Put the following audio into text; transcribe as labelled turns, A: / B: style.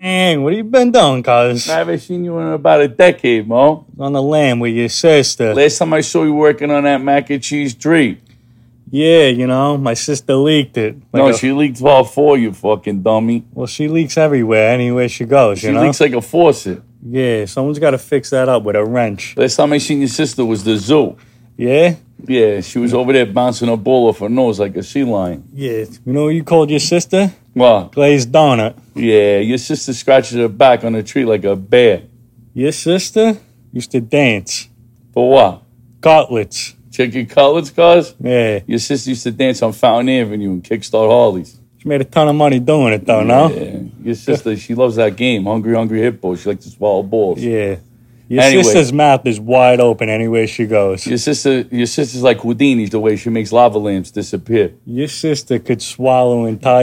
A: Hey, what have you been doing, cuz?
B: I haven't seen you in about a decade, Mo.
A: On the land with your sister.
B: Last time I saw you working on that mac and cheese tree.
A: Yeah, my sister leaked it.
B: She leaks all for you, fucking dummy.
A: Well, she leaks everywhere, anywhere she goes,
B: She leaks like a faucet.
A: Yeah, someone's got to fix that up with a wrench.
B: Last time I seen your sister was the zoo.
A: Yeah?
B: Yeah, she was over there bouncing a ball off her nose like a sea lion.
A: Yeah. You know what you called your sister?
B: What?
A: Glazed donut.
B: Yeah, your sister scratches her back on a tree like a bear.
A: Your sister used to dance.
B: For what?
A: Cutlets.
B: Chicken cutlets, cuz?
A: Yeah.
B: Your sister used to dance on Fountain Avenue and kickstart Harleys.
A: She made a ton of money doing it, though, no?
B: Yeah. Your sister, she loves that game. Hungry, Hungry Hippo. She likes to swallow balls.
A: Yeah. Your
B: Anyway.
A: sister's mouth is wide open anywhere she goes.
B: Your sister's like Houdini's the way she makes lava lamps disappear.
A: Your sister could swallow entire